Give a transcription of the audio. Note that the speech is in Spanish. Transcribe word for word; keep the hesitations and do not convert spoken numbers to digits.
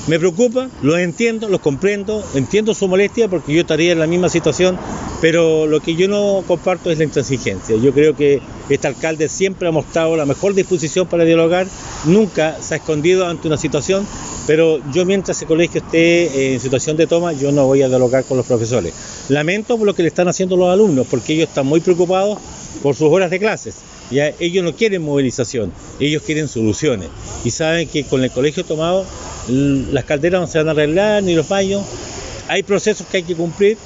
Me preocupa, los entiendo, los comprendo, entiendo su molestia porque yo estaría en la misma situación, pero lo que yo no comparto es la intransigencia. Yo creo que este alcalde siempre ha mostrado la mejor disposición para dialogar, nunca se ha escondido ante una situación, pero yo mientras ese colegio esté en situación de toma, yo no voy a dialogar con los profesores. Lamento por lo que le están haciendo los alumnos, porque ellos están muy preocupados por sus horas de clases. Ya, ellos no quieren movilización, ellos quieren soluciones. Y saben que con el colegio tomado, las calderas no se van a arreglar, ni los baños. Hay procesos que hay que cumplir,